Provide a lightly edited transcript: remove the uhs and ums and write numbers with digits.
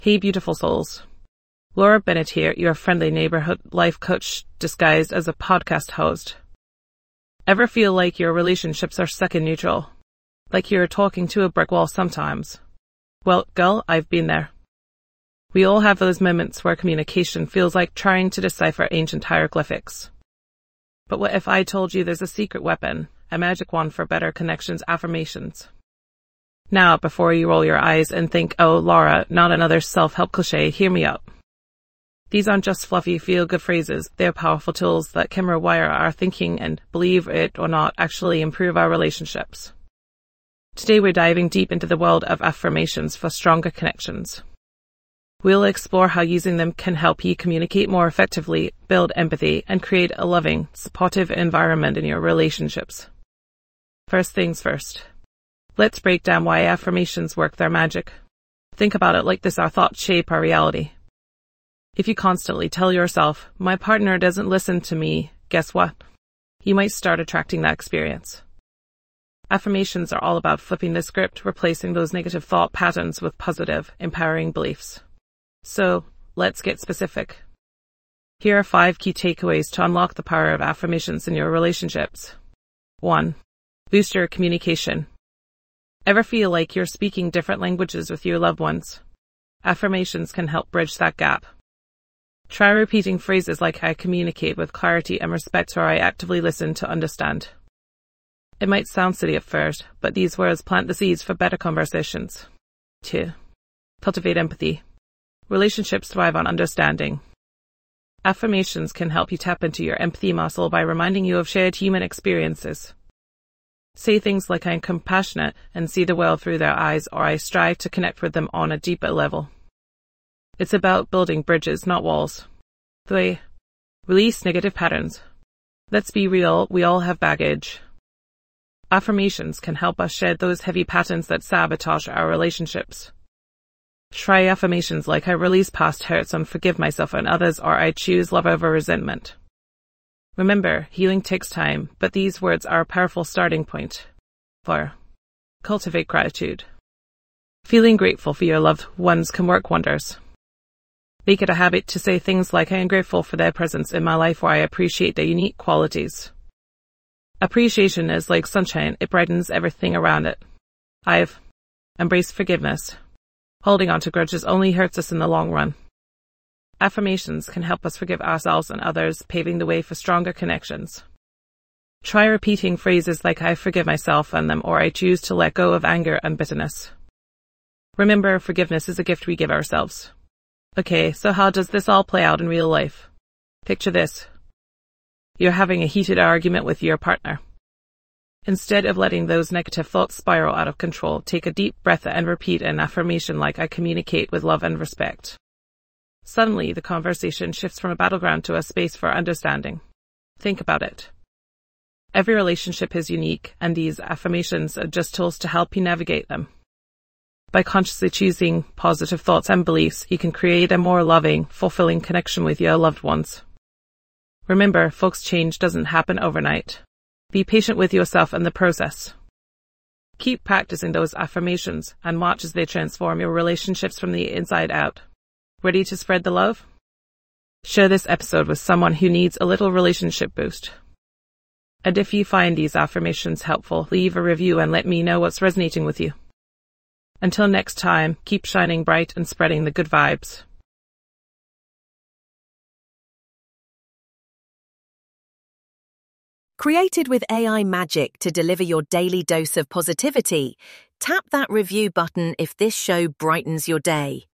Hey, beautiful souls. Laura Bennett here, your friendly neighborhood life coach disguised as a podcast host. Ever feel like your relationships are stuck in neutral? Like you're talking to a brick wall sometimes? Well, girl, I've been there. We all have those moments where communication feels like trying to decipher ancient hieroglyphics. But what if I told you there's a secret weapon, a magic wand for better connections, affirmations? Now, before you roll your eyes and think, oh, Laura, not another self-help cliche, hear me out. These aren't just fluffy feel-good phrases. They're powerful tools that can rewire our thinking and, believe it or not, actually improve our relationships. Today we're diving deep into the world of affirmations for stronger connections. We'll explore how using them can help you communicate more effectively, build empathy, and create a loving, supportive environment in your relationships. First things first. Let's break down why affirmations work their magic. Think about it like this: our thoughts shape our reality. If you constantly tell yourself, my partner doesn't listen to me, guess what? You might start attracting that experience. Affirmations are all about flipping the script, replacing those negative thought patterns with positive, empowering beliefs. So, let's get specific. Here are 5 key takeaways to unlock the power of affirmations in your relationships. 1. Boost your communication. Ever feel like you're speaking different languages with your loved ones? Affirmations can help bridge that gap. Try repeating phrases like I communicate with clarity and respect, or I actively listen to understand. It might sound silly at first, but these words plant the seeds for better conversations. 2. Cultivate empathy. Relationships thrive on understanding. Affirmations can help you tap into your empathy muscle by reminding you of shared human experiences. Say things like I'm compassionate and see the world through their eyes, or I strive to connect with them on a deeper level. It's about building bridges, not walls. 3. Release negative patterns. Let's be real, we all have baggage. Affirmations can help us shed those heavy patterns that sabotage our relationships. Try affirmations like I release past hurts and forgive myself and others, or I choose love over resentment. Remember, healing takes time, but these words are a powerful starting point. 4. Cultivate gratitude. Feeling grateful for your loved ones can work wonders. Make it a habit to say things like I am grateful for their presence in my life, or I appreciate their unique qualities. Appreciation is like sunshine, it brightens everything around it. 5. Embrace forgiveness. Holding on to grudges only hurts us in the long run. Affirmations can help us forgive ourselves and others, paving the way for stronger connections. Try repeating phrases like I forgive myself and them, or I choose to let go of anger and bitterness. Remember, forgiveness is a gift we give ourselves. Okay, so how does this all play out in real life? Picture this. You're having a heated argument with your partner. Instead of letting those negative thoughts spiral out of control, take a deep breath and repeat an affirmation like I communicate with love and respect. Suddenly, the conversation shifts from a battleground to a space for understanding. Think about it. Every relationship is unique, and these affirmations are just tools to help you navigate them. By consciously choosing positive thoughts and beliefs, you can create a more loving, fulfilling connection with your loved ones. Remember, folks, change doesn't happen overnight. Be patient with yourself and the process. Keep practicing those affirmations and watch as they transform your relationships from the inside out. Ready to spread the love? Share this episode with someone who needs a little relationship boost. And if you find these affirmations helpful, leave a review and let me know what's resonating with you. Until next time, keep shining bright and spreading the good vibes. Created with AI magic to deliver your daily dose of positivity, tap that review button if this show brightens your day.